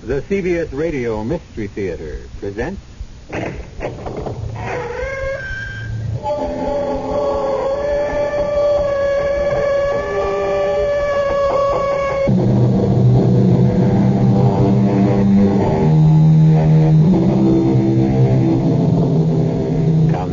The CBS Radio Mystery Theater presents... Come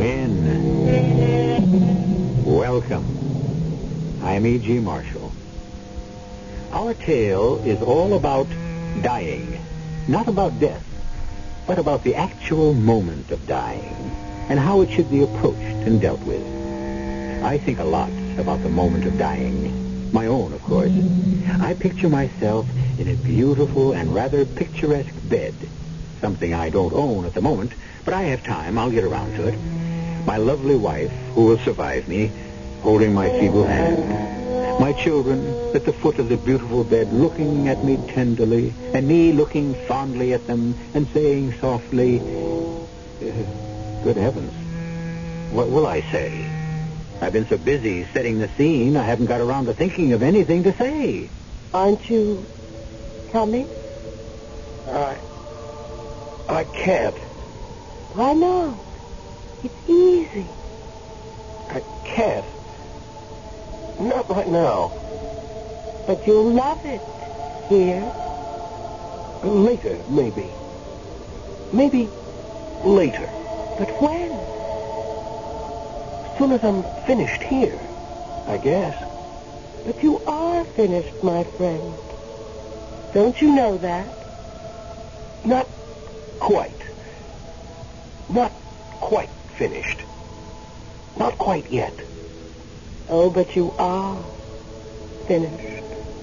in. Welcome. I'm E.G. Marshall. Our tale is all about dying. Not about death, but about the actual moment of dying and how it should be approached and dealt with. I think a lot about the moment of dying. My own, of course. I picture myself in a beautiful and rather picturesque bed. Something I don't own at the moment, but I have time. I'll get around to it. My lovely wife, who will survive me, holding my feeble hand. My children at the foot of the beautiful bed looking at me tenderly, and me looking fondly at them and saying softly, good heavens, what will I say? I've been so busy setting the scene, I haven't got around to thinking of anything to say. Aren't you coming? I can't. Why not? It's easy. I can't. Not right now. But you'll love it here. Later, maybe. Maybe later. But when? As soon as I'm finished here, I guess. But you are finished, my friend. Don't you know that? Not quite. Not quite finished. Not quite yet. Oh, but you are finished.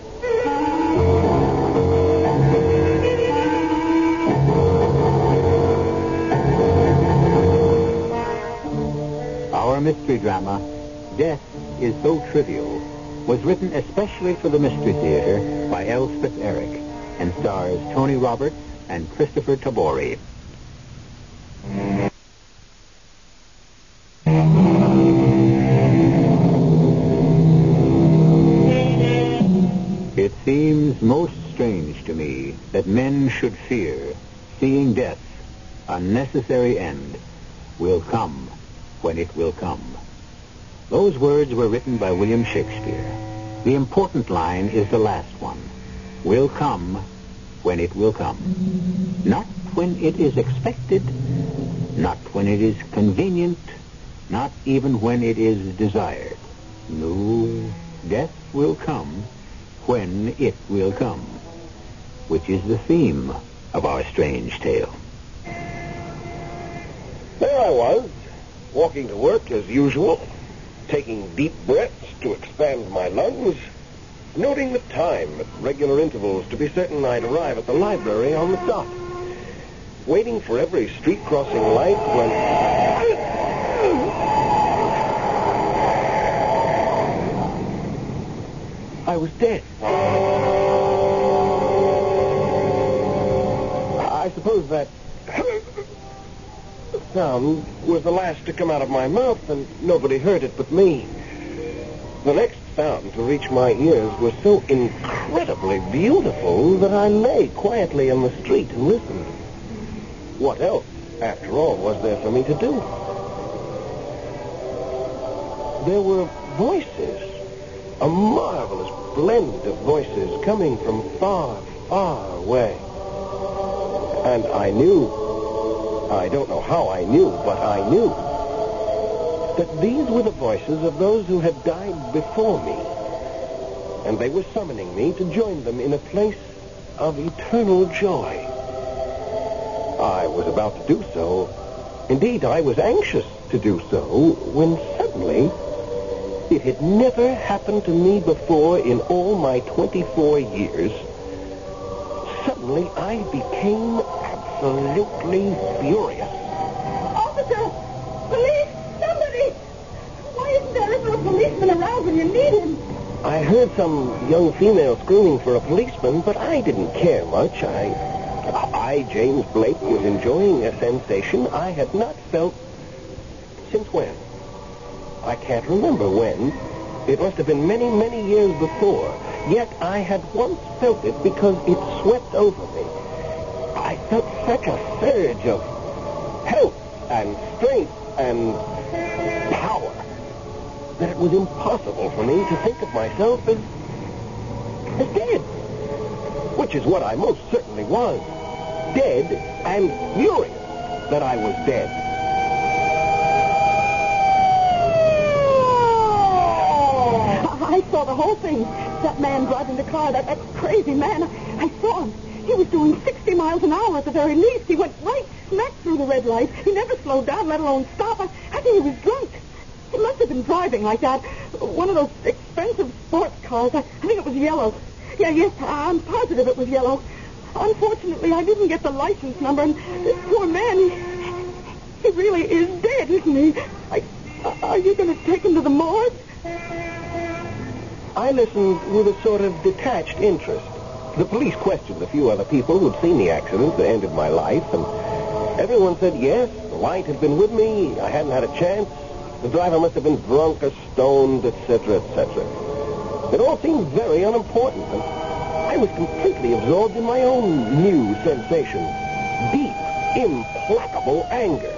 Our mystery drama, Death is So Trivial, was written especially for the Mystery Theater by Elspeth Eric and stars Tony Roberts and Christopher Tabori. It seems most strange to me that men should fear seeing death, a necessary end, will come when it will come. Those words were written by William Shakespeare. The important line is the last one. Will come when it will come. Not when it is expected, not when it is convenient, not even when it is desired. No, death will come when it will come, which is the theme of our strange tale. There I was, walking to work as usual, taking deep breaths to expand my lungs, noting the time at regular intervals to be certain I'd arrive at the library on the dot, waiting for every street crossing light when... I was dead. I suppose that sound was the last to come out of my mouth, and nobody heard it but me. The next sound to reach my ears was so incredibly beautiful that I lay quietly in the street and listened. What else, after all, was there for me to do? There were voices. A marvelous blend of voices coming from far, far away. And I knew, I don't know how I knew, but I knew that these were the voices of those who had died before me. And they were summoning me to join them in a place of eternal joy. I was about to do so. Indeed, I was anxious to do so, when suddenly... It had never happened to me before in all my 24 years. Suddenly, I became absolutely furious. Officer! Police! Somebody! Why isn't there ever a policeman around when you need him? I heard some young female screaming for a policeman, but I didn't care much. I, James Blake, was enjoying a sensation I had not felt since when? I can't remember when. It must have been many, many years before. Yet I had once felt it because it swept over me. felt such a surge of health and strength and power that it was impossible for me to think of myself as dead. Which is what I most certainly was. Dead and furious that I was dead. I saw the whole thing. That man driving the car, that crazy man, I saw him. He was doing 60 miles an hour at the very least. He went right smack through the red light. He never slowed down, let alone stop. I think he was drunk. He must have been driving like that. One of those expensive sports cars. I think it was yellow. Yes, I'm positive it was yellow. Unfortunately, I didn't get the license number, and this poor man, he really is dead, isn't he? Are you going to take him to the morgue? I listened with a sort of detached interest. The police questioned a few other people who'd seen the accident that ended my life, and everyone said yes, the light had been with me, I hadn't had a chance, the driver must have been drunk or stoned, etc., etc. It all seemed very unimportant, and I was completely absorbed in my own new sensation. Deep, implacable anger.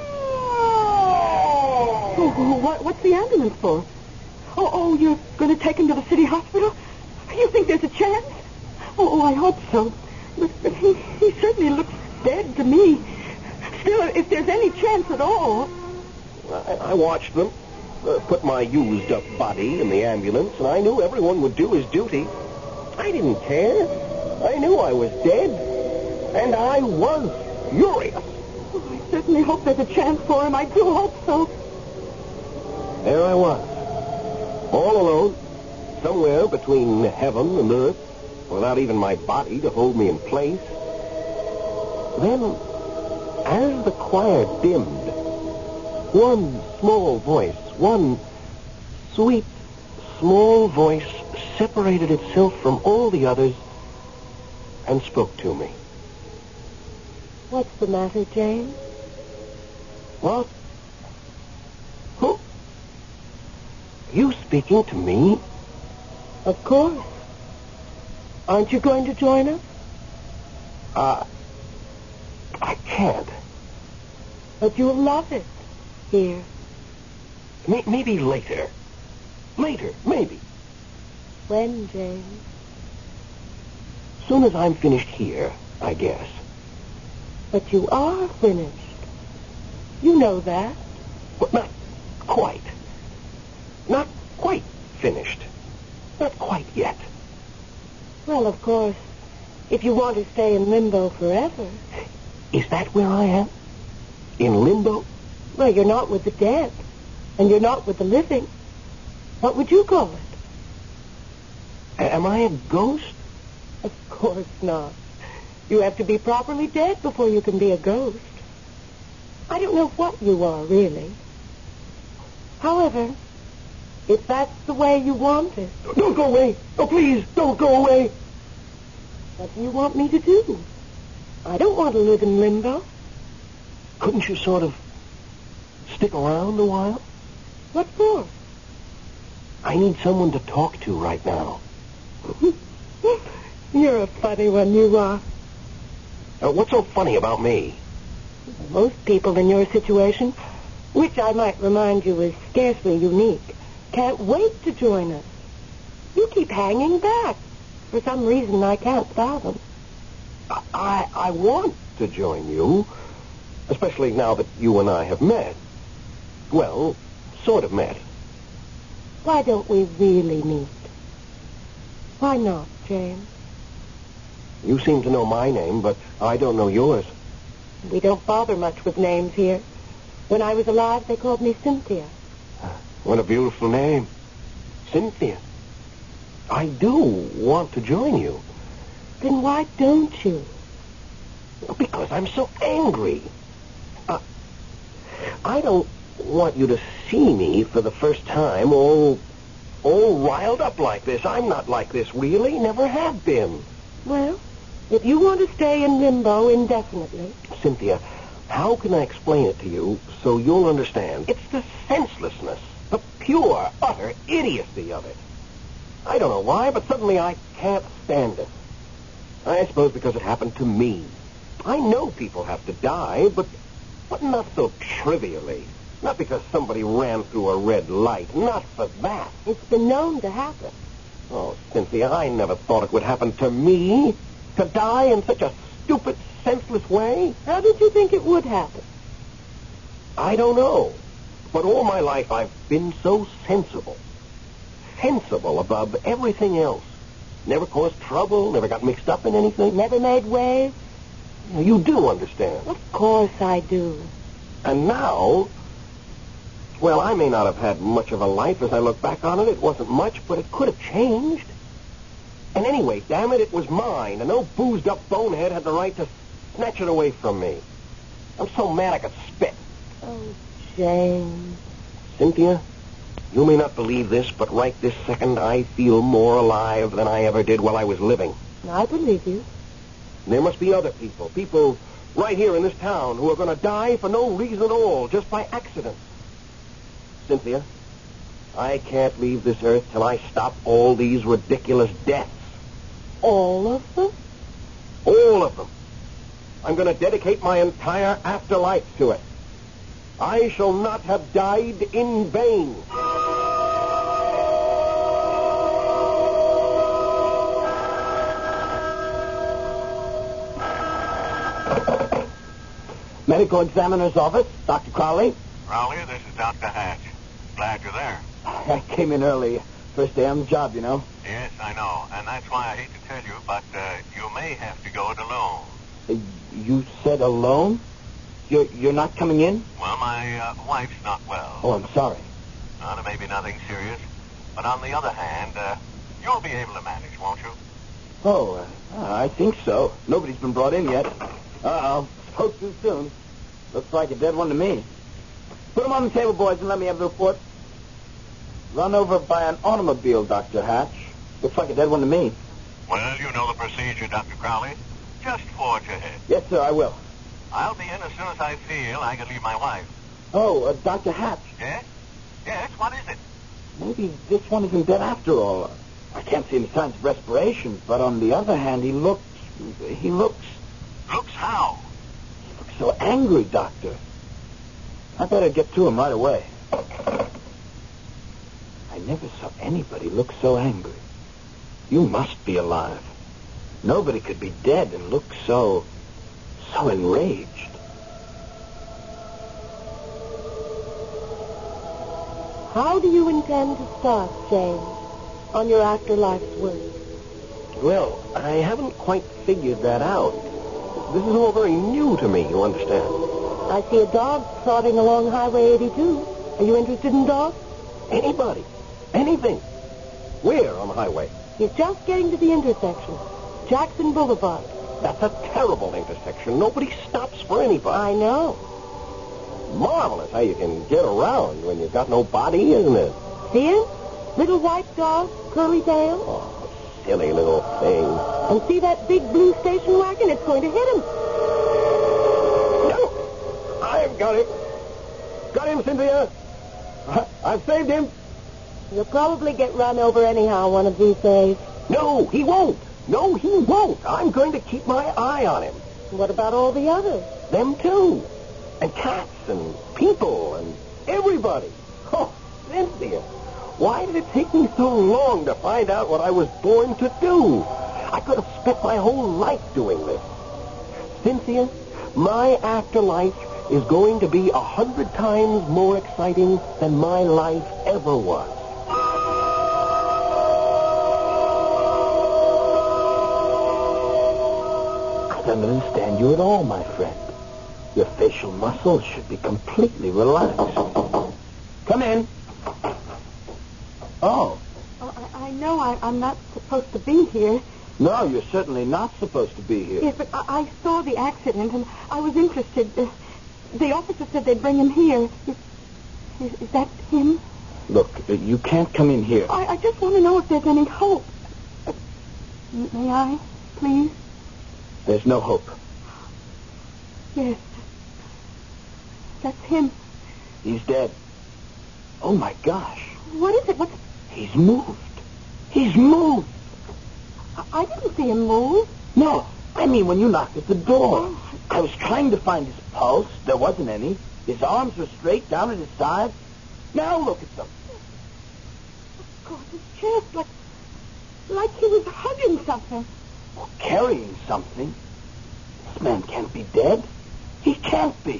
What's the ambulance for? Oh, you're going to take him to the city hospital? You think there's a chance? Oh, I hope so. But he certainly looks dead to me. Still, if there's any chance at all... I watched them, put my used-up body in the ambulance, and I knew everyone would do his duty. I didn't care. I knew I was dead, and I was furious. Oh, I certainly hope there's a chance for him. I do hope so. There I was, all alone, somewhere between heaven and earth, without even my body to hold me in place. Then, as the choir dimmed, one small voice, one sweet, small voice separated itself from all the others and spoke to me. What's the matter, James? What? Who? You speaking to me? Of course. Aren't you going to join us? I can't. But you'll love it here. Maybe later. Later, maybe. When, James? Soon as I'm finished here, I guess. But you are finished. You know that. But not quite. Not quite finished. Not quite yet. Well, of course, if you want to stay in limbo forever. Is that where I am? In limbo? Well, you're not with the dead, and you're not with the living. What would you call it? Am I a ghost? Of course not. You have to be properly dead before you can be a ghost. I don't know what you are, really. However, if that's the way you want it... Don't go away! Oh, please, don't go away! What do you want me to do? I don't want to live in limbo. Couldn't you sort of stick around a while? What for? I need someone to talk to right now. You're a funny one, you are. What's so funny about me? Most people in your situation, which I might remind you is scarcely unique, can't wait to join us. You keep hanging back. For some reason I can't fathom. I want to join you, especially now that you and I have met. Well, sort of met. Why don't we really meet? Why not, James? You seem to know my name, but I don't know yours. We don't bother much with names here. When I was alive, they called me Cynthia. What a beautiful name. Cynthia. I do want to join you. Then why don't you? Because I'm so angry. I don't want you to see me for the first time all riled up like this. I'm not like this, really. Never have been. Well, if you want to stay in limbo indefinitely... Cynthia, how can I explain it to you so you'll understand? It's the senselessness, the pure, utter idiocy of it. I don't know why, but suddenly I can't stand it. I suppose because it happened to me. I know people have to die, but not so trivially. Not because somebody ran through a red light. Not for that. It's been known to happen. Oh, Cynthia, I never thought it would happen to me. To die in such a stupid, senseless way. How did you think it would happen? I don't know. But all my life I've been so sensible. Sensible above everything else. Never caused trouble, never got mixed up in anything. Never made waves? You do understand. Of course I do. And now, well, I may not have had much of a life as I look back on it. It wasn't much, but it could have changed. And anyway, damn it, it was mine, and no boozed-up bonehead had the right to snatch it away from me. I'm so mad I could spit. Oh, James. Cynthia, you may not believe this, but right this second I feel more alive than I ever did while I was living. I believe you. There must be other people right here in this town who are going to die for no reason at all, just by accident. Cynthia, I can't leave this earth till I stop all these ridiculous deaths. All of them? All of them. I'm going to dedicate my entire afterlife to it. I shall not have died in vain. Medical examiner's office, Dr. Crowley. Crowley, this is Dr. Hatch. Glad you're there. I came in early. First day on the job, you know. Yes, I know. And that's why I hate to tell you, but you may have to go it alone. You said alone? You're not coming in? Well, my wife's not well. Oh, I'm sorry. There may be nothing serious. But on the other hand, you'll be able to manage, won't you? Oh, I think so. Nobody's been brought in yet. Uh-oh. Spoke too soon. Looks like a dead one to me. Put them on the table, boys, and let me have the report. Run over by an automobile, Dr. Hatch. Looks like a dead one to me. Well, you know the procedure, Dr. Crowley. Just forge ahead. Yes, sir, I will. I'll be in as soon as I feel I can leave my wife. Oh, Dr. Hatch. Yes? Yes, what is it? Maybe this one isn't dead after all. I can't see any signs of respiration, but on the other hand, he looks... Looks how? So angry, Doctor. I better get to him right away. I never saw anybody look so angry. You must be alive. Nobody could be dead and look so enraged. How do you intend to start, James, on your afterlife's work? Well, I haven't quite figured that out. This is all very new to me, you understand. I see a dog trotting along Highway 82. Are you interested in dogs? Anybody. Anything. Where on the highway? He's just getting to the intersection. Jackson Boulevard. That's a terrible intersection. Nobody stops for anybody. I know. Marvelous how you can get around when you've got no body, isn't it? See him? Little white dog, curly tail. Oh, silly little thing. And see that big blue station wagon? It's going to hit him. No! I've got him. Got him, Cynthia. I've saved him. You'll probably get run over anyhow one of these days. No, he won't. No, he won't. I'm going to keep my eye on him. What about all the others? Them too. And cats and people and everybody. Oh, Cynthia, why did it take me so long to find out what I was born to do? I could have spent my whole life doing this. Cynthia, my afterlife is going to be 100 times more exciting than my life ever was. I don't understand you at all, my friend. Your facial muscles should be completely relaxed. Come in. Oh. I know I'm not supposed to be here. No, you're certainly not supposed to be here. Yes, but I saw the accident, and I was interested. The officer said they'd bring him here. Is that him? Look, you can't come in here. I just want to know if there's any hope. May I, please? There's no hope. Yes. That's him. He's dead. Oh, my gosh. What is it? He's moved. He's moved. I didn't see him move. No, I mean, when you knocked at the door. I was trying to find his pulse. There wasn't any. His arms were straight down at his side. Now look at them. Of course, his chest, like he was hugging something. Or carrying something. This man can't be dead. He can't be.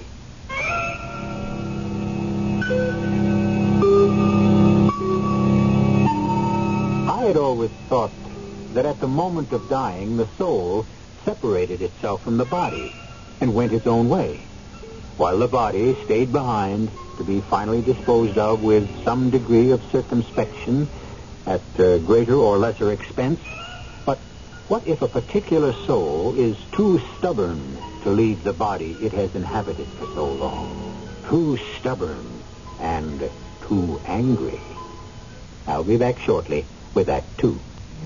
I had always thought that at the moment of dying, the soul separated itself from the body and went its own way, while the body stayed behind to be finally disposed of with some degree of circumspection at greater or lesser expense. But what if a particular soul is too stubborn to leave the body it has inhabited for so long? Too stubborn and too angry. I'll be back shortly with Act 2.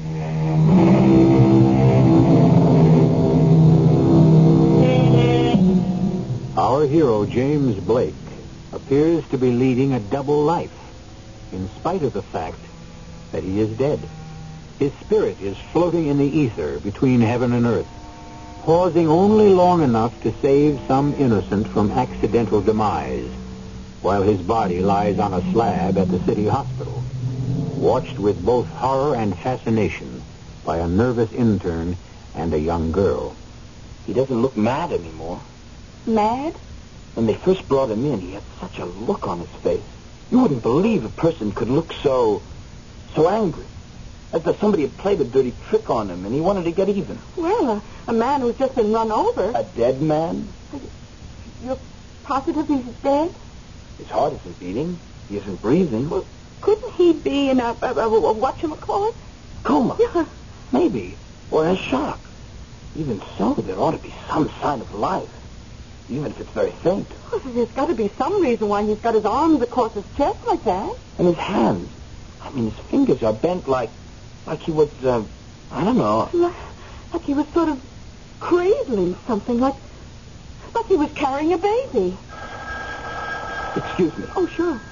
Our hero, James Blake, appears to be leading a double life, in spite of the fact that he is dead. His spirit is floating in the ether between heaven and earth, pausing only long enough to save some innocent from accidental demise, while his body lies on a slab at the city hospital, watched with both horror and fascination by a nervous intern and a young girl. He doesn't look mad anymore. Mad? When they first brought him in, he had such a look on his face. You wouldn't believe a person could look so angry. As though somebody had played a dirty trick on him and he wanted to get even. Well, a man who's just been run over. A dead man? You're positive he's dead? His heart isn't beating. He isn't breathing. Well, couldn't he be in a whatchamacallit? Coma? Yeah. Maybe. Or in a shock. Even so, there ought to be some sign of life. Even if it's very faint. Well, there's got to be some reason why he's got his arms across his chest like that. And his hands. I mean, his fingers are bent like he was, I don't know. Like he was sort of cradling something, like he was carrying a baby. Excuse me. Oh, sure.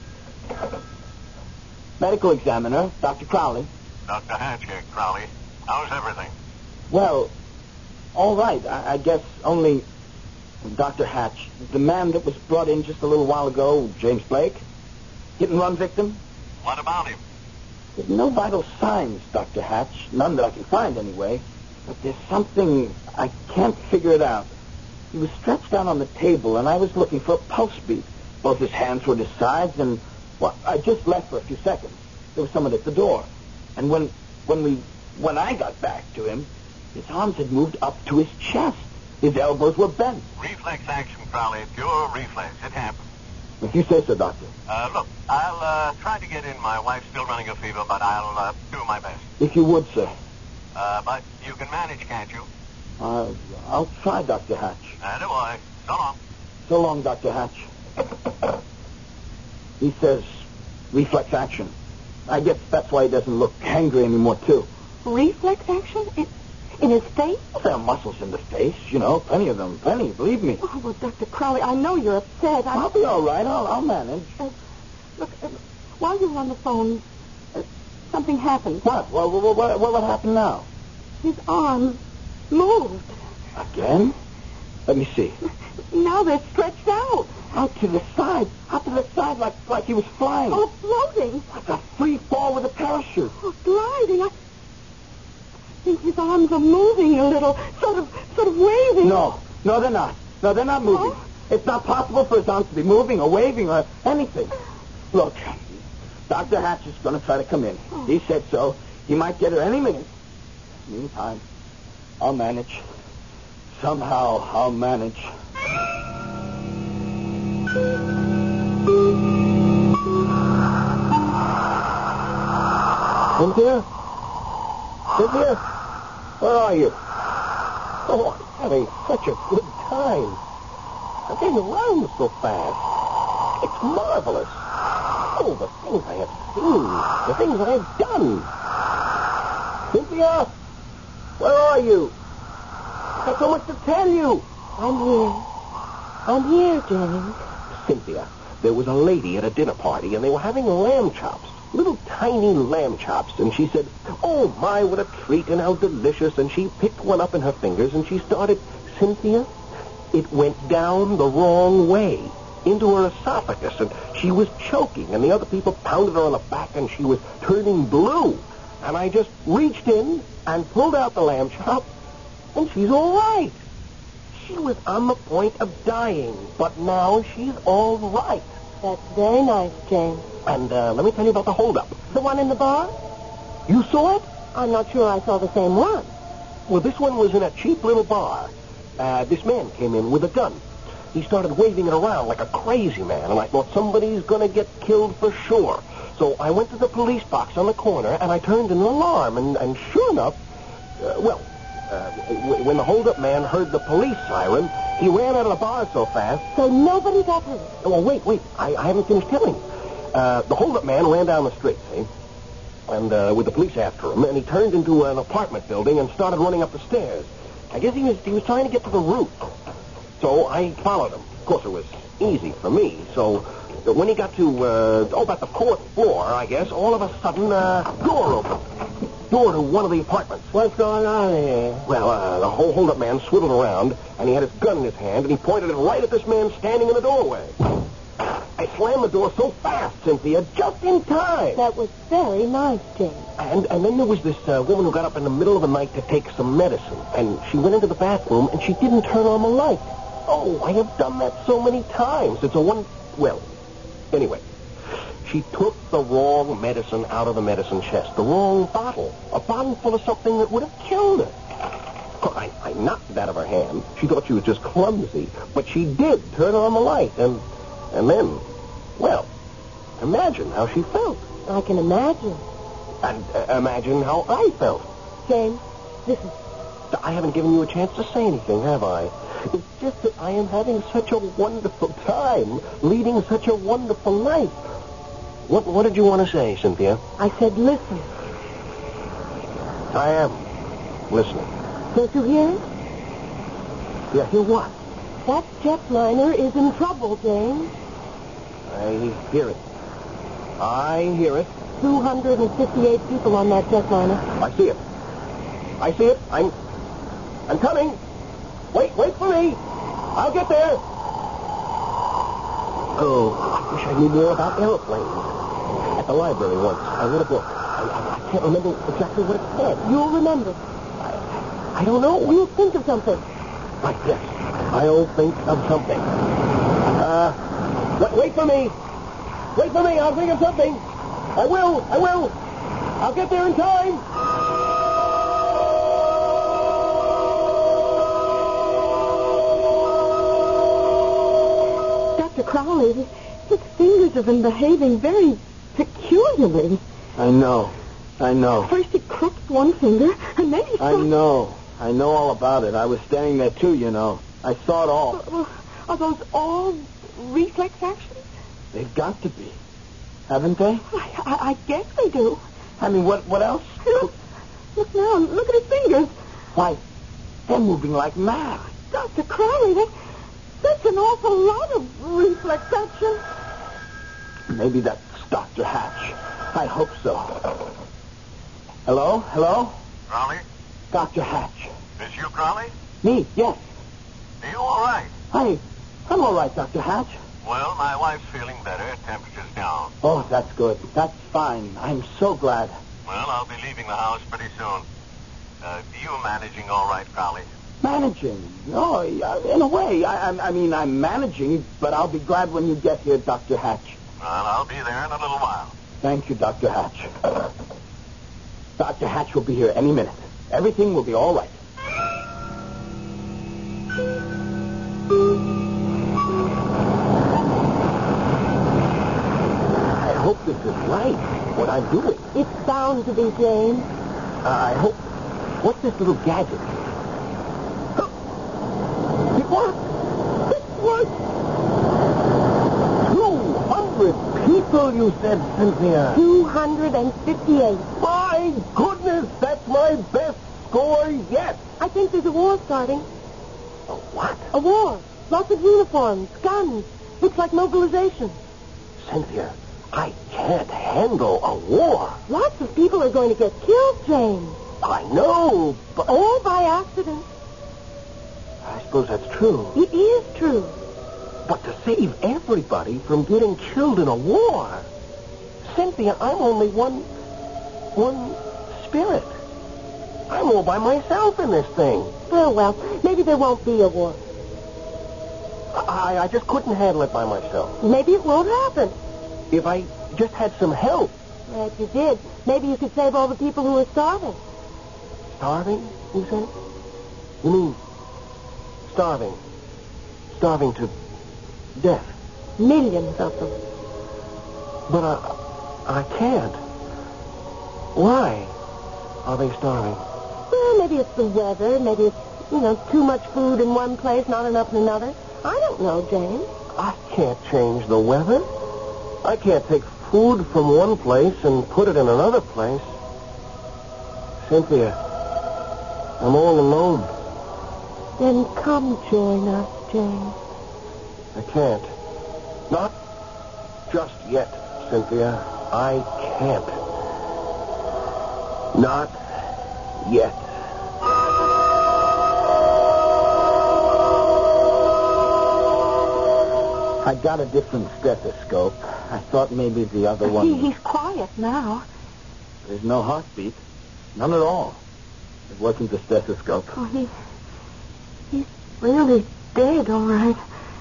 Medical examiner, Dr. Crowley. Dr. Hatch here, Crowley. How's everything? Well, all right. I guess only Dr. Hatch, the man that was brought in just a little while ago, James Blake, hit-and-run victim. What about him? There's no vital signs, Dr. Hatch. None that I can find, anyway. But there's something... I can't figure it out. He was stretched out on the table, and I was looking for a pulse beat. Both his hands were at his sides, and... Well, I just left for a few seconds. There was someone at the door. And when I got back to him, his arms had moved up to his chest. His elbows were bent. Reflex action, Crowley. Pure reflex. It happens. If you say so, Doctor. Look, I'll try to get in. My wife's still running a fever, but I'll do my best. If you would, sir. But you can manage, can't you? I'll try, Dr. Hatch. Attaboy. So long. So long, Dr. Hatch. He says reflex action. I guess that's why he doesn't look angry anymore, too. Reflex action? In his face? Well, there are muscles in the face, you know, plenty of them, plenty, believe me. Oh, well, Dr. Crowley, I know you're upset. I'll be all right. I'll manage. Look, while you were on the phone, something happened. What? Well, what happened now? His arms moved. Again? Let me see. Now they're stretched out. Out to the side, like he was flying. Oh, floating. Like a free fall with a parachute. Oh, gliding. I think his arms are moving a little, sort of waving. No, they're not. No, they're not moving. Oh? It's not possible for his arms to be moving or waving or anything. Look, Dr. Hatch is going to try to come in. Oh. He said so. He might get her any minute. Meantime, I'll manage. Somehow, I'll manage. Cynthia? Cynthia? Where are you? Oh, I'm having such a good time. I'm getting around so fast. It's marvelous. Oh, the things I have seen. The things I have done. Cynthia? Where are you? I've got so much to tell you. I'm here, James. Cynthia, there was a lady at a dinner party, and they were having lamb chops. Little tiny lamb chops, and she said, "Oh, my, what a treat, and how delicious." And she picked one up in her fingers, and she started, Cynthia, it went down the wrong way, into her esophagus, and she was choking, and the other people pounded her on the back, and she was turning blue. And I just reached in and pulled out the lamb chop, and she's all right. She was on the point of dying, but now she's all right. That's very nice, James. And let me tell you about the holdup. The one in the bar? You saw it? I'm not sure I saw the same one. Well, this one was in a cheap little bar. This man came in with a gun. He started waving it around like a crazy man, and I thought somebody's going to get killed for sure. So I went to the police box on the corner, and I turned an alarm, and sure enough, when the hold-up man heard the police siren, he ran out of the bar so fast. So nobody got hurt? Oh, wait, I haven't finished telling you. The hold-up man ran down the street, see? And with the police after him, and he turned into an apartment building and started running up the stairs. I guess he was trying to get to the roof. So I followed him. Of course, it was easy for me. So when he got to, about the fourth floor, I guess, all of a sudden, door opened. Door to one of the apartments. What's going on here? Well, the whole hold-up man swiveled around, and he had his gun in his hand, and he pointed it right at this man standing in the doorway. I slammed the door so fast, Cynthia, just in time. That was very nice, James. And then there was this woman who got up in the middle of the night to take some medicine, and she went into the bathroom, and she didn't turn on the light. Oh, I have done that so many times. It's a one... Well, anyway, she took the wrong medicine out of the medicine chest, the wrong bottle, a bottle full of something that would have killed her. I knocked it out of her hand. She thought she was just clumsy, but she did turn on the light, and then, well, imagine how she felt. I can imagine. And imagine how I felt. James, listen. I haven't given you a chance to say anything, have I? It's just that I am having such a wonderful time, leading such a wonderful life. What did you want to say, Cynthia? I said listen. I am listening. Don't you hear it? Yeah, hear what? That jetliner is in trouble, James. I hear it. I hear it. 258 people on that jetliner. I see it. I see it. I'm coming. Wait for me. I'll get there. Oh, I wish I knew more about airplanes. At the library once, I read a book. I can't remember exactly what it said. You'll remember. I don't know. You'll think of something. Right, yes. I'll think of something. Wait for me. Wait for me. I'll think of something. I will. I'll get there in time. Dr. Crowley, his fingers have been behaving very peculiarly. I know. First he crooked one finger, and then he I know all about it. I was standing there, too, you know. I saw it all. Well, are those all reflex actions? They've got to be. Haven't they? I guess they do. I mean, what else? Look now. Look at his fingers. Why, they're moving like mad. Dr. Crowley, that's an awful lot of reflex action. Maybe that's Dr. Hatch. I hope so. Hello? Crowley? Dr. Hatch. Is you Crowley? Me, yes. Are you all right? I'm all right, Dr. Hatch. Well, my wife's feeling better. Temperature's down. Oh, that's good. That's fine. I'm so glad. Well, I'll be leaving the house pretty soon. You managing all right, Crowley? Managing? No, in a way. I mean, I'm managing, but I'll be glad when you get here, Dr. Hatch. Well, I'll be there in a little while. Thank you, Dr. Hatch. Dr. Hatch will be here any minute. Everything will be all right. I hope this is right, what I'm doing. It's bound to be, James. I hope... What's this little gadget? It worked! It worked! 200 people, you said, Cynthia. 258. My goodness, that's my best score yet. I think there's a war starting. A what? A war. Lots of uniforms, guns. Looks like mobilization. Cynthia, I can't handle a war. Lots of people are going to get killed, James. I know, but All by accident. I suppose that's true. It is true. But to save everybody from getting killed in a war, Cynthia, I'm only one spirit. I'm all by myself in this thing. Well, maybe there won't be a war. I just couldn't handle it by myself. Maybe it won't happen. If I just had some help. If you did, maybe you could save all the people who are starving. Starving, you said? You mean starving? Starving to death? Millions of them. But I can't. Why are they starving? Well, maybe it's the weather. Maybe it's, too much food in one place, not enough in another. I don't know, James. I can't change the weather. I can't take food from one place and put it in another place. Cynthia, I'm all alone. Then come join us, James. I can't. Not just yet, Cynthia. I can't. Not yet. I got a different stethoscope. I thought maybe the other one... He's quiet now. There's no heartbeat. None at all. It wasn't the stethoscope. Oh, he's really dead, all right.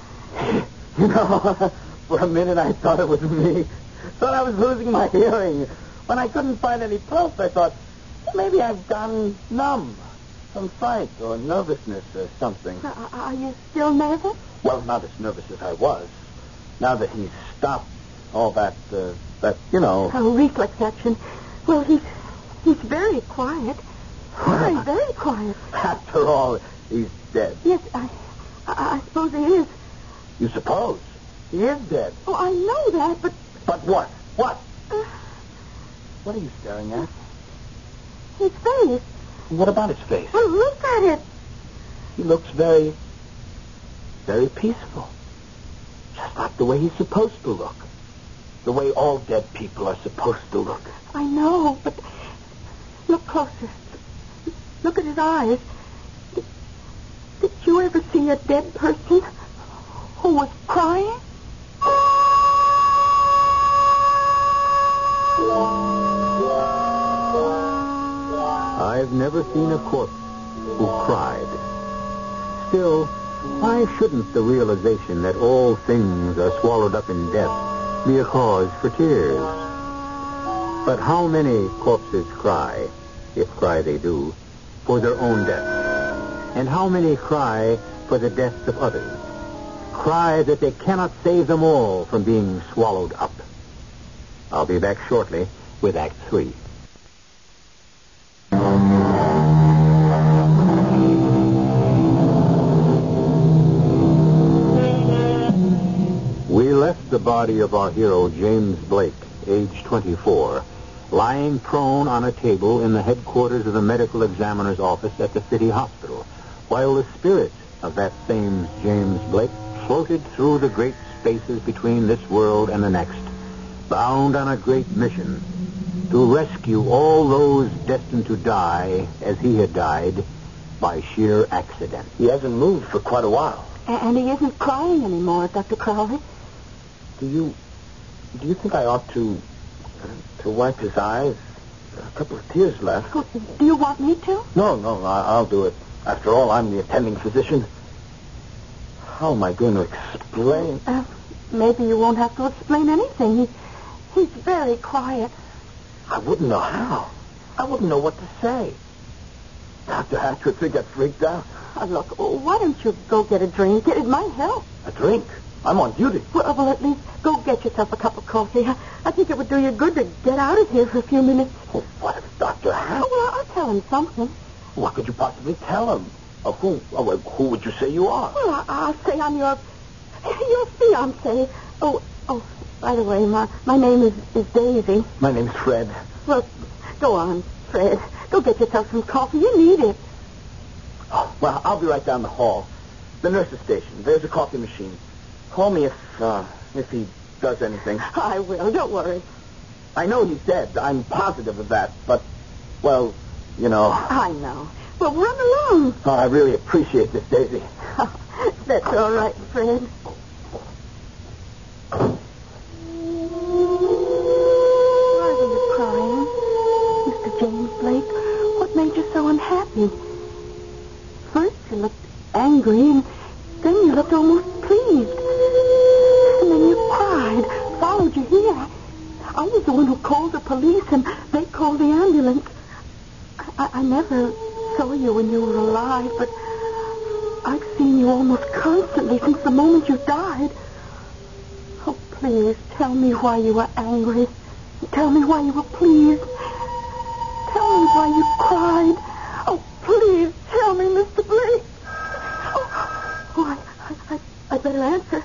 For a minute I thought it was me. Thought I was losing my hearing. When I couldn't find any pulse, I thought, maybe I've gone numb. Some fright or nervousness or something. Are you still nervous? Well, not as nervous as I was. Now that he's stopped all that. Oh, reflex action. Well, he's very quiet. Very quiet. After all, he's dead. Yes, I suppose he is. You suppose? He is dead. Oh, I know that, but... But what? What? What are you staring at? His face. What about his face? Well, look at it. He looks very, very peaceful. Just like the way he's supposed to look. The way all dead people are supposed to look. I know, but look closer. Look at his eyes. Did you ever see a dead person who was crying? I've never seen a corpse who cried. Still, why shouldn't the realization that all things are swallowed up in death be a cause for tears? But how many corpses cry, if cry they do, for their own death? And how many cry for the deaths of others? Cry that they cannot save them all from being swallowed up. I'll be back shortly with Act 3. We left the body of our hero, James Blake, age 24, lying prone on a table in the headquarters of the medical examiner's office at the city hospital, while the spirit of that same James Blake floated through the great spaces between this world and the next, bound on a great mission to rescue all those destined to die as he had died by sheer accident. He hasn't moved for quite a while. And he isn't crying anymore, Dr. Crowley. Do you think I ought to wipe his eyes? A couple of tears left. Oh, do you want me to? No, I'll do it. After all, I'm the attending physician. How am I going to explain? Maybe you won't have to explain anything. He's very quiet. I wouldn't know how. I wouldn't know what to say. Dr. Hatch would think I freaked out. Look, why don't you go get a drink? It might help. A drink? I'm on duty. Well, at least go get yourself a cup of coffee. I think it would do you good to get out of here for a few minutes. Oh, what if Dr. Hatch... Oh, well, I'll tell him something. What could you possibly tell him? Who would you say you are? Well, I'll say I'm your fiancé. Oh, by the way, my name is Daisy. My name's Fred. Well, go on, Fred. Go get yourself some coffee. You need it. Oh, well, I'll be right down the hall. The nurse's station. There's a coffee machine. Call me if he does anything. I will. Don't worry. I know he said. I'm positive of that. But, well, you know. I know. Well, run along. Oh, I really appreciate this, Daisy. That's all right, Fred. Why were you crying, Mr. James Blake? What made you so unhappy? First you looked angry, and then you looked almost pleased. And then you cried, followed you here. I was the one who called the police, and they called the ambulance. I never saw you when you were alive, but I've seen you almost constantly since the moment you died. Oh, please, tell me why you were angry. Tell me why you were pleased. Tell me why you cried. Oh, please, tell me, Mr. Blake. Oh, I better answer.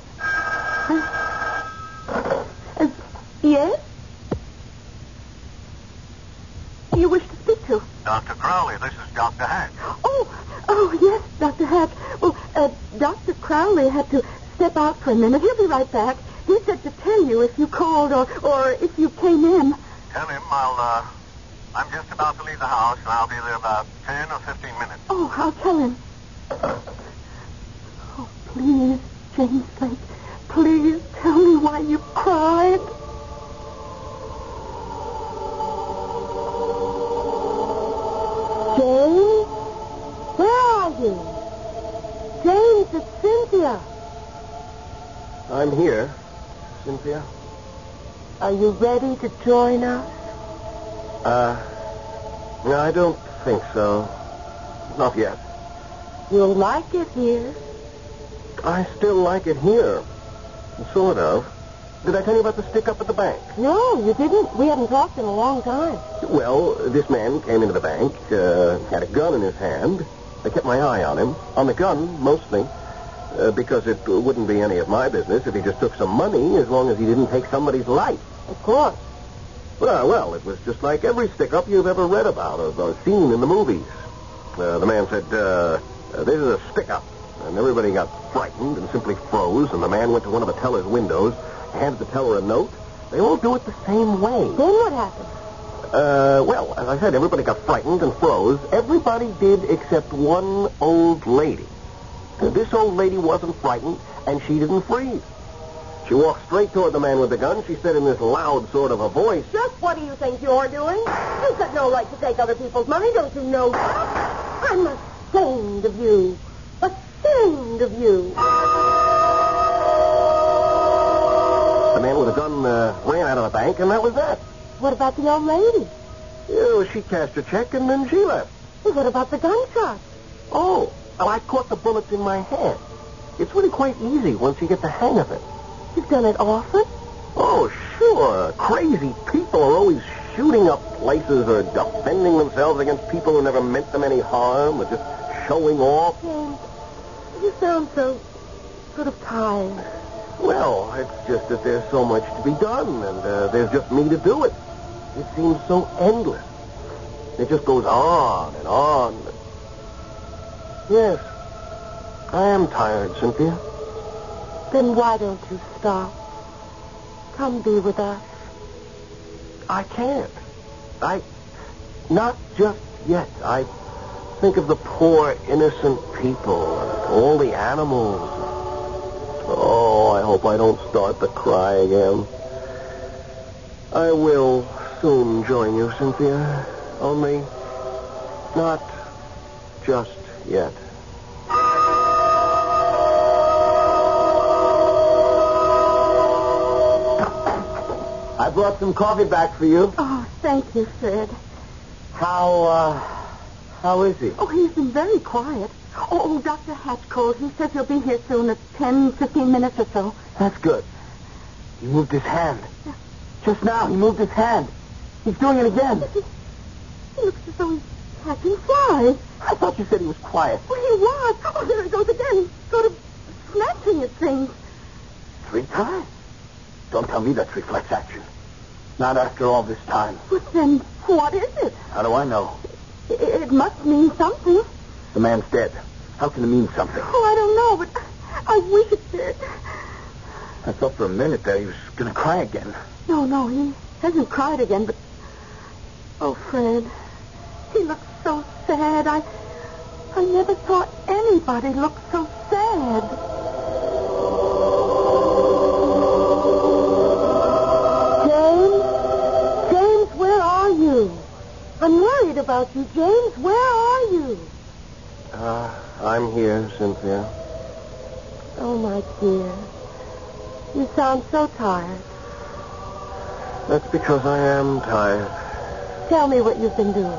Yes? You wish to speak to? Dr. Crowley, this is Dr. Hatch. Oh, yes, Dr. Hatch. Well, Dr. Crowley had to step out for a minute. He'll be right back. He said to tell you if you called or if you came in. Tell him I'm just about to leave the house, and I'll be there about 10 or 15 minutes. Oh, I'll tell him. Oh, please, James Blake, please tell me why you cried. James? Where are you? James, it's Cynthia. I'm here, Cynthia. Are you ready to join us? No, I don't think so. Not yet. You'll like it here. I still like it here. Sort of. Did I tell you about the stick-up at the bank? No, you didn't. We haven't talked in a long time. Well, this man came into the bank, had a gun in his hand. I kept my eye on him. On the gun, mostly. Because it wouldn't be any of my business if he just took some money, as long as he didn't take somebody's life. Of course. Well, it was just like every stick-up you've ever read about or seen in the movies. The man said, this is a stick-up. And everybody got frightened and simply froze, and the man went to one of the teller's windows, handed the teller a note. They all do it the same way. Then what happened? Well, as I said, everybody got frightened and froze. Everybody did except one old lady. This old lady wasn't frightened, and she didn't freeze. She walked straight toward the man with the gun. She said in this loud sort of a voice, Just what do you think you're doing? You've got no right to take other people's money, don't you know that? I'm ashamed of you. Ashamed of you. The man with the gun ran out of the bank, and that was that. What about the old lady? Yeah, she cashed her check, and then she left. Well, what about the gunshot? Oh, well, I caught the bullets in my hand. It's really quite easy once you get the hang of it. You've done it often? Oh, sure. Crazy people are always shooting up places or defending themselves against people who never meant them any harm or just showing off. James, you sound so sort of tired. Well, it's just that there's so much to be done, and there's just me to do it. It seems so endless. It just goes on and on. Yes, I am tired, Cynthia. Then why don't you stop? Come be with us. I can't. Not just yet. I think of the poor, innocent people, and all the animals. Oh, I hope I don't start to cry again. I will soon join you, Cynthia. Only not just yet. I brought some coffee back for you. Oh, thank you, Fred. How is he? Oh, he's been very quiet. Oh, Dr. Hatch called. He says he'll be here soon at 10, 15 minutes or so. That's good. He moved his hand. Just now, he moved his hand. He's doing it again. He looks as though he's catching flies. I thought you said he was quiet. Well, he was. Oh, there he goes again. Sort of snatching at things. 3 times. Don't tell me that's reflex action. Not after all this time. But then, what is it? How do I know? It must mean something. The man's dead. How can it mean something? Oh, I don't know, but I wish it did. I thought for a minute that he was going to cry again. No, he hasn't cried again, but... Oh, Fred, he looks so sad. I never saw anybody look so sad. James, where are you? I'm worried about you, James. Where are you? I'm here, Cynthia. Oh, my dear. You sound so tired. That's because I am tired. Tell me what you've been doing.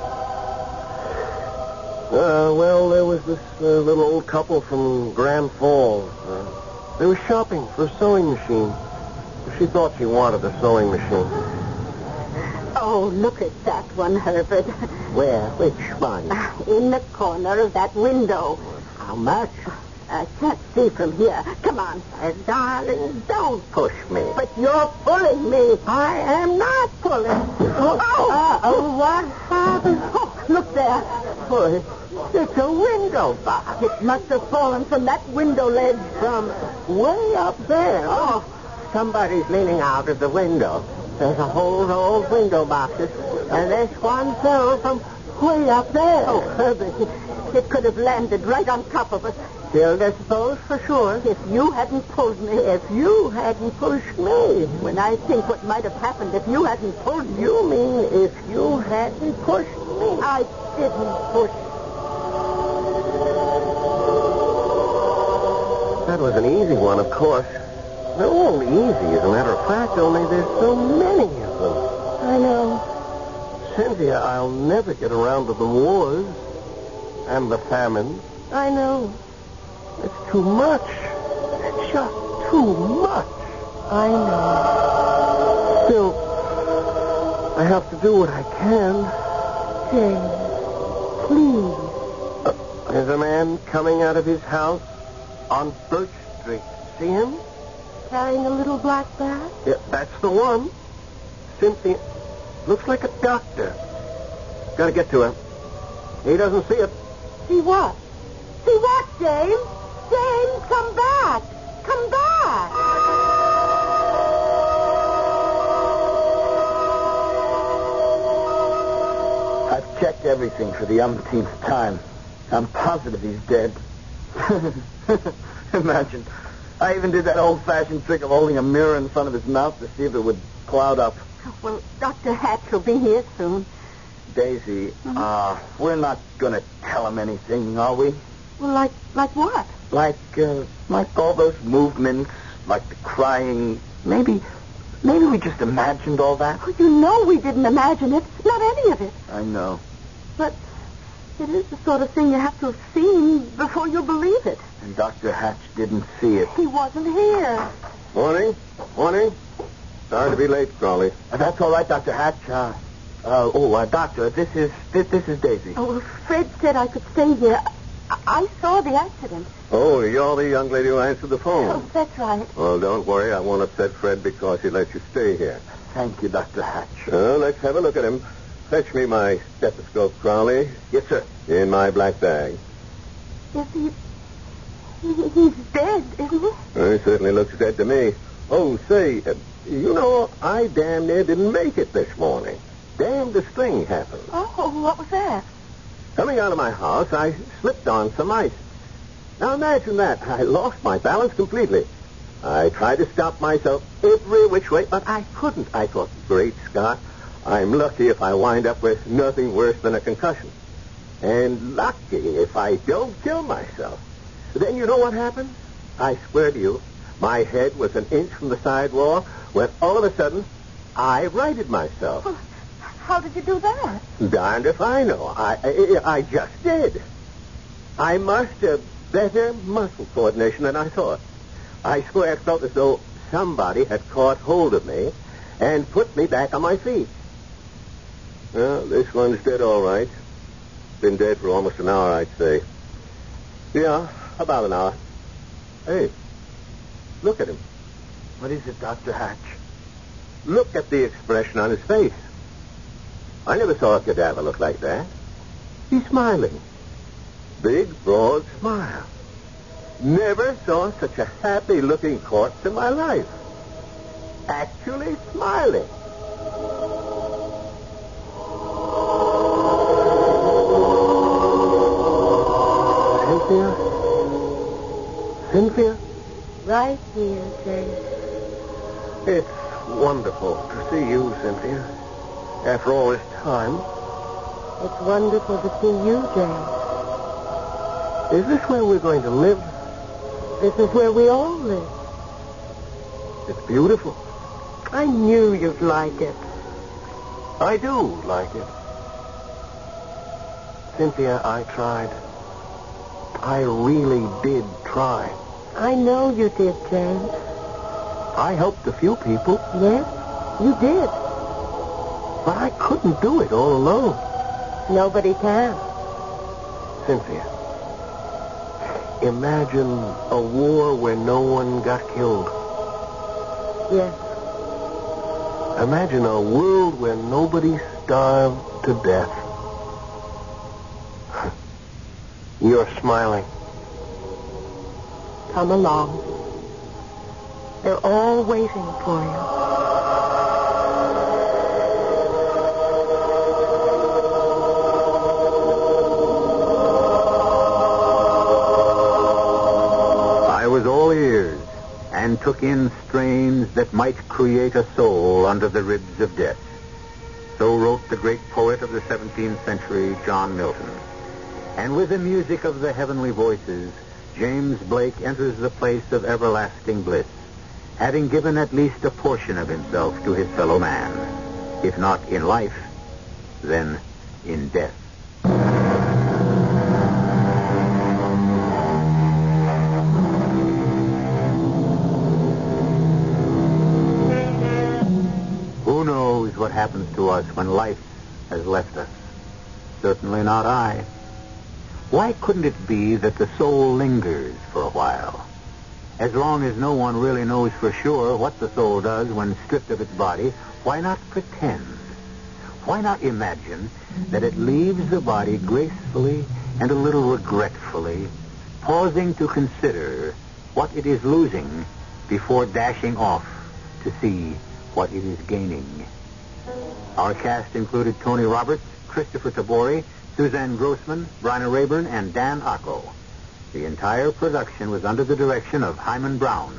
Well, there was this little old couple from Grand Falls. They were shopping for a sewing machine. She thought she wanted a sewing machine. Oh, look at that one, Herbert. Where? Which one? In the corner of that window. How much? I can't see from here. Come on. Darling, don't push me. But you're pulling me. I am not pulling. What happened? Oh, look there. Boy, it's a window box. It must have fallen from that window ledge. From way up there. Oh, somebody's leaning out of the window. There's a whole row of window boxes, and this one fell from way up there. Oh, Herbert, it could have landed right on top of us. Still disposed for sure. If you hadn't pulled me. If you hadn't pushed me. When I think what might have happened if you hadn't pulled me. You mean if you hadn't pushed me? I didn't push. That was an easy one, of course. They're all easy, as a matter of fact, only there's so many of them. I know. Cynthia, I'll never get around to the wars and the famine. I know. It's too much. It's just too much. I know. Still, I have to do what I can. James, please. There's a man coming out of his house on Birch Street. See him? Carrying a little black bag? Yeah, that's the one. Cynthia, looks like a doctor. Gotta get to him. He doesn't see it. See what? See what, James? James, come back. Come back. I've checked everything for the umpteenth time. I'm positive he's dead. Imagine. I even did that old-fashioned trick of holding a mirror in front of his mouth to see if it would cloud up. Well, Dr. Hatch will be here soon. Daisy, we're not going to tell him anything, are we? Well, like what? Like all those movements, like the crying. Maybe we just imagined all that. Oh, you know we didn't imagine it. Not any of it. I know. But it is the sort of thing you have to have seen before you'll believe it. And Dr. Hatch didn't see it. He wasn't here. Morning. Morning. Sorry to be late, Crawley. That's all right, Dr. Hatch. Doctor, this is Daisy. Oh, well, Fred said I could stay here. I saw the accident. Oh, you're the young lady who answered the phone. Oh, that's right. Well, don't worry. I won't upset Fred because he let you stay here. Thank you, Dr. Hatch. Let's have a look at him. Fetch me my stethoscope, Crowley. Yes, sir. In my black bag. Is he's dead, isn't he? He certainly looks dead to me. Oh, say, I damn near didn't make it this morning. Damnedest thing happened. Oh, what was that? Coming out of my house, I slipped on some ice. Now imagine that. I lost my balance completely. I tried to stop myself every which way, but I couldn't. I thought, great Scott, I'm lucky if I wind up with nothing worse than a concussion. And lucky if I don't kill myself. Then you know what happened? I swear to you, my head was an inch from the sidewall when all of a sudden I righted myself. Well, how did you do that? Darned if I know. I just did. I must have better muscle coordination than I thought. I swear it felt as though somebody had caught hold of me and put me back on my feet. Well, this one's dead all right. Been dead for almost an hour, I'd say. Yeah, about an hour. Hey, look at him. What is it, Dr. Hatch? Look at the expression on his face. I never saw a cadaver look like that. He's smiling. Big, broad smile. Never saw such a happy-looking corpse in my life. Actually smiling. Cynthia? Right here, James. It's wonderful to see you, Cynthia. After all this time. It's wonderful to see you, James. Is this where we're going to live? This is where we all live. It's beautiful. I knew you'd like it. I do like it. Cynthia, I tried. I really did try. I know you did, James. I helped a few people, Yes, you did. but I couldn't do it all alone. Nobody can. Cynthia, imagine a war where no one got killed. Yes. Imagine a world where nobody starved to death. You're smiling. Come along. They're all waiting for you. I was all ears and took in strains that might create a soul under the ribs of death. So wrote the great poet of the 17th century, John Milton. And with the music of the heavenly voices, James Blake enters the place of everlasting bliss, having given at least a portion of himself to his fellow man. If not in life, then in death. Who knows what happens to us when life has left us? Certainly not I. Why couldn't it be that the soul lingers for a while? As long as no one really knows for sure what the soul does when stripped of its body, why not pretend? Why not imagine that it leaves the body gracefully and a little regretfully, pausing to consider what it is losing before dashing off to see what it is gaining? Our cast included Tony Roberts, Christopher Tabori, Suzanne Grossman, Bryna Rayburn, and Dan Acco. The entire production was under the direction of Hyman Brown.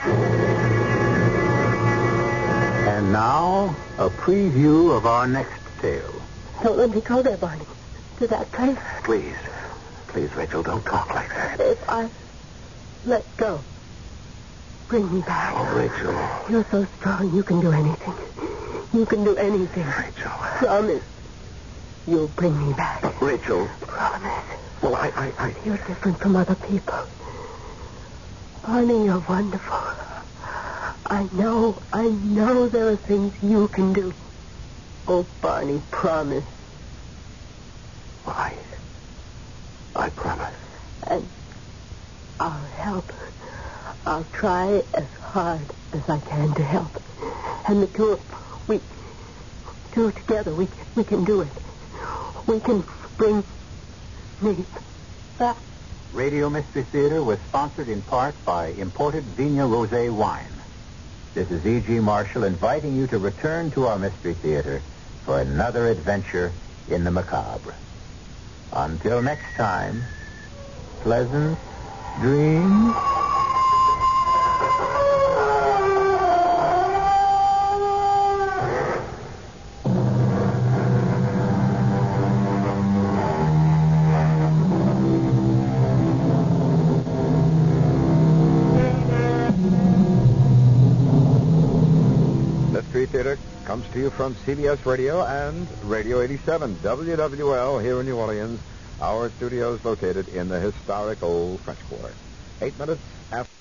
And now, a preview of our next tale. Don't let me go there, Barney. To that place. Please, Rachel, don't talk like that. If I let go, bring me back. Oh, Rachel. You're so strong, you can do anything. You can do anything. Rachel. Promise. You'll bring me back. But, Rachel. Promise. Well, I... You're different from other people. Barney, you're wonderful. I know there are things you can do. Oh, Barney, promise. Well, I promise. And I'll help. I'll try as hard as I can to help. And the two together, we can do it. We can bring me back. Radio Mystery Theater was sponsored in part by imported Vigna Rosé wine. This is E.G. Marshall inviting you to return to our Mystery Theater for another adventure in the macabre. Until next time, pleasant dreams. Mystery Theater comes to you from CBS Radio and Radio 87 WWL here in New Orleans. Our studio is located in the historic Old French Quarter. 8 minutes after...